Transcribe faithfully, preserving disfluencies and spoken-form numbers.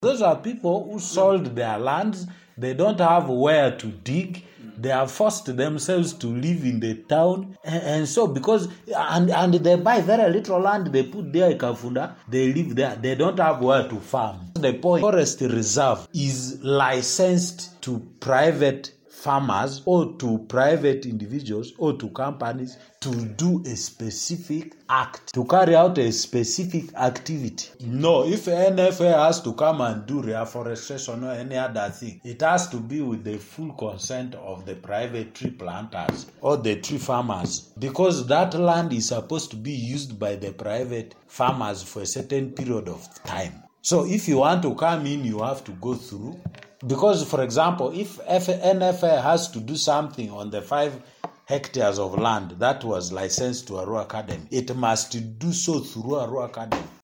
Those are people who sold their lands. They don't have where to dig. They have forced themselves to live in the town. And, and so because, and, and they buy very little land, they put there in Kafunda, they live there. They don't have where to farm. The point, forest reserve is licensed to private farmers or to private individuals or to companies to do a specific act, to carry out a specific activity. No, if N F A has to come and do reforestation or any other thing, it has to be with the full consent of the private tree planters or the tree farmers, because that land is supposed to be used by the private farmers for a certain period of time. So if you want to come in, you have to go through. Because, for example, if N F A has to do something on the five hectares of land that was licensed to Arua Academy, it must do so through Arua Academy.